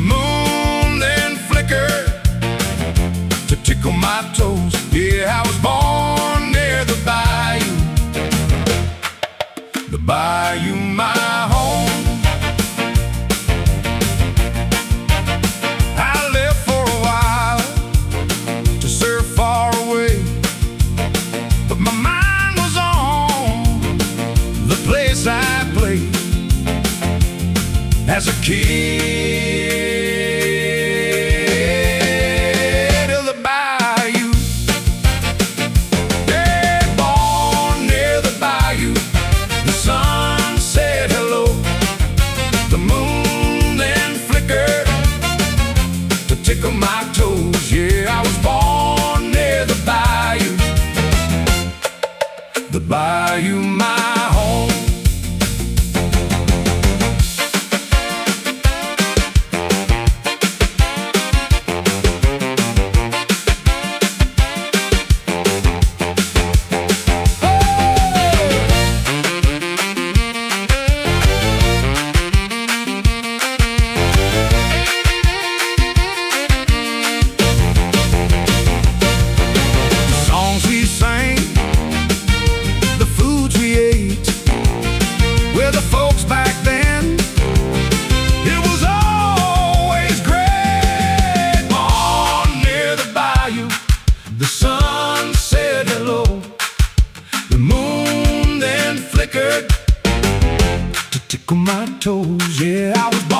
moon then flickered to tickle my toes. Yeah, I was born near the bayou, my home. I left for a while to surf far away, but my mind was on the place I played as a kid. Tickle my toes, yeah, I was born near the bayou, my home. The sun said hello, the moon then flickered to tickle my toes. Yeah, I was